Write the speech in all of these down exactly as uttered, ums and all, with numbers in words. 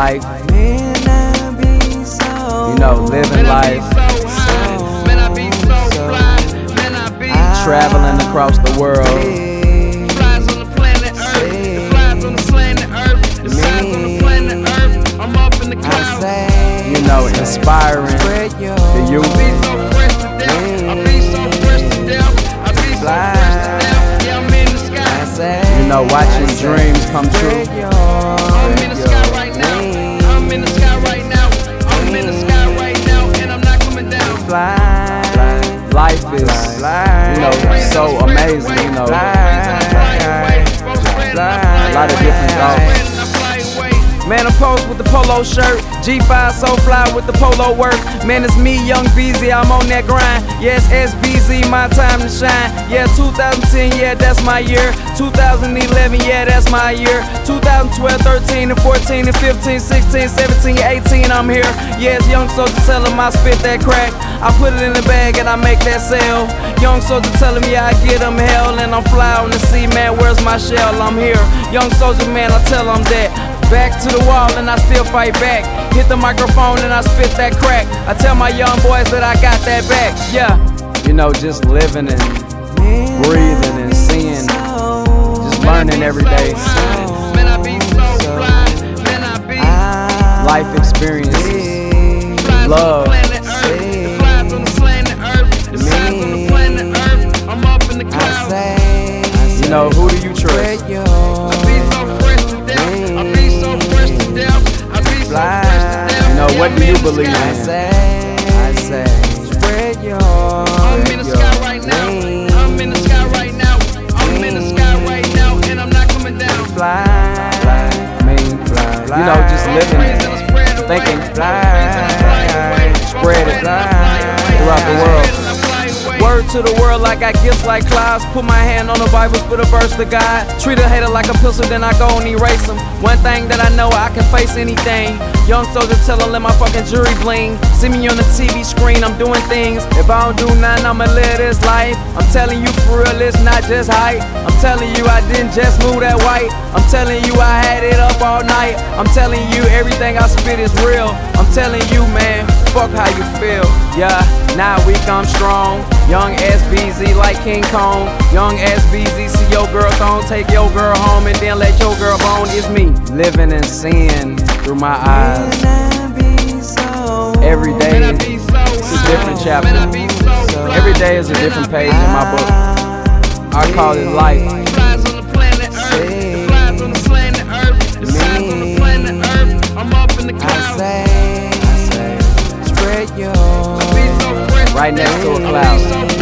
life, you know, living life, traveling across the world, you know, inspiring the youth, you know, watching dreams come true. I'm in the sky right now. I'm in the sky right now. I'm in the sky right now, and I'm not coming down. Life is, you know, so amazing, you know, a lot of different thoughts. Man, I'm posed with the polo shirt, G five so fly with the polo work. Man, it's me, Young B Z, I'm on that grind. Yes, S B Z, my time to shine. Yeah, two thousand ten, yeah, that's my year. two thousand eleven, yeah, that's my year. two thousand twelve, thirteen, and fourteen, and fifteen, sixteen, seventeen, eighteen, I'm here. Yes, young soldier tell him I spit that crack. I put it in the bag and I make that sell. Young soldier telling me I get them hell, and I'm fly on the sea, man, where's my shell? I'm here. Young soldier, man, I tell him that. Back to the wall and I still fight back. Hit the microphone and I spit that crack. I tell my young boys that I got that back, yeah. You know, just living and breathing and seeing, just learning every day. Life experiences, love. You know, who do you trust? You know, what do you believe in? I say, spread your I'm in the sky right now. I'm in the sky right now. I'm in the sky right now, and I'm not coming down. Fly, fly, I mean, fly. You know, just living, thinking, spread it throughout the world. Word to the world like I gifts like clouds. Put my hand on the Bible, spit a verse to God. Treat a hater like a pistol, then I go and erase them. One thing that I know, I can face anything. Young soldier tell them let my fucking jury bling. See me on the T V screen, I'm doing things. If I don't do nothing, I'ma live this life. I'm telling you for real, it's not just hype. I'm telling you I didn't just move that white. I'm telling you I had it up all night. I'm telling you everything I spit is real. I'm telling you, man, fuck how you feel. Yeah, now we come strong. Young S B Z like King Kong. Young S B Z, see your girl thong, take your girl home and then let your girl bone. It's me, living and seeing through my eyes. Every day is a different chapter. Every day is a different page in my book. I call it life. Right next to a cloud.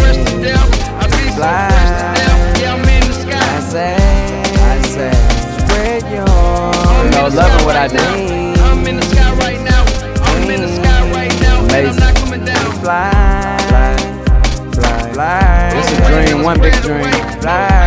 Fly. I say, I say, spread your You know, loving what I do. I'm in the sky right now. I'm in the sky right now. And I'm not coming down. Fly, fly, fly. It's a dream, one big dream. Fly.